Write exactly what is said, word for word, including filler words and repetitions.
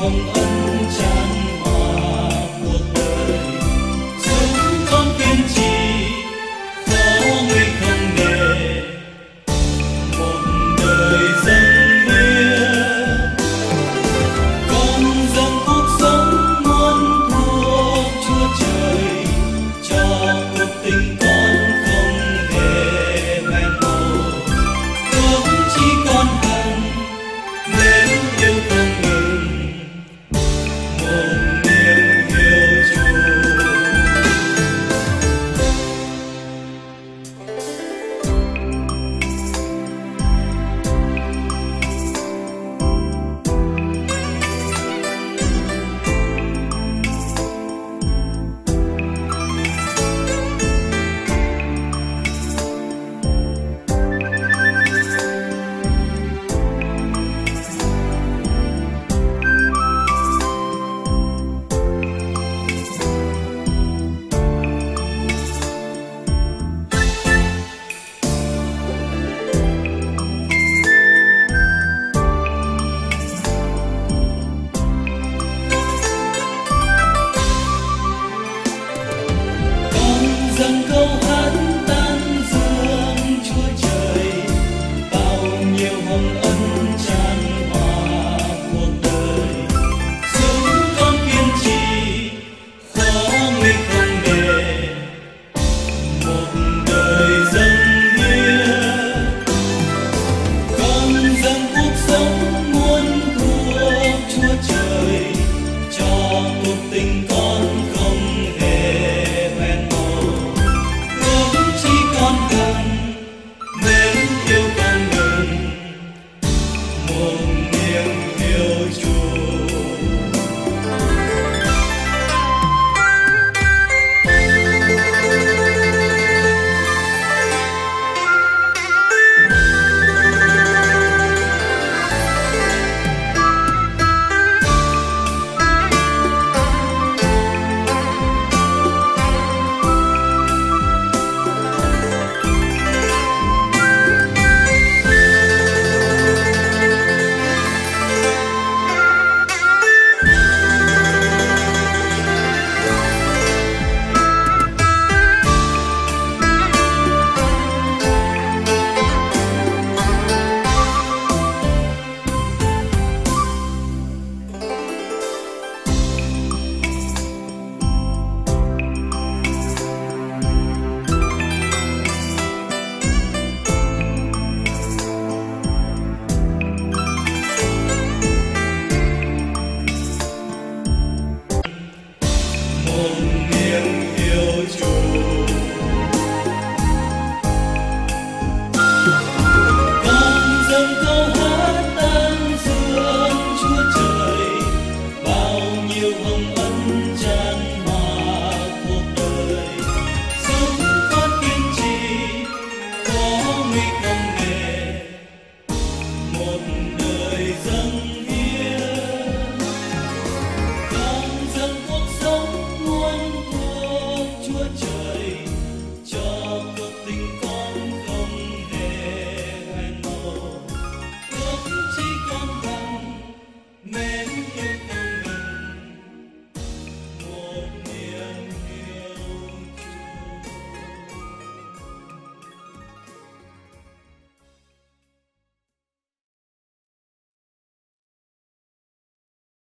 hồng ân tràn hòa cuộc đời. Sống con kiên trì khó nguy không nề, một đời dâng hiến. Con dâng cuộc sống muôn thuở Chúa trời, cho cuộc tình con không hề hẹn hò. Ước chỉ con hằng mến yêu không ngừng, một niềm yêu Chúa. Dâng câu hát tán dương Chúa trời, bao nhiêu hồng ân tràn hòa cuộc đời. Sống con kiên trì khó nguy không nề, một đời dâng hiến. Con dâng cuộc sống muôn thuở Chúa trời, cho cuộc tình con không hề hẹn hò. Chỉ con cần mến yêu không ngừng, một niềm yêu Chúa. Một niềm yêu Chúa. Con dâng câu hát tán dương Chúa trời, bao nhiêu hồng ân tràn hòa cuộc đời. Sống con kiên trì có nguy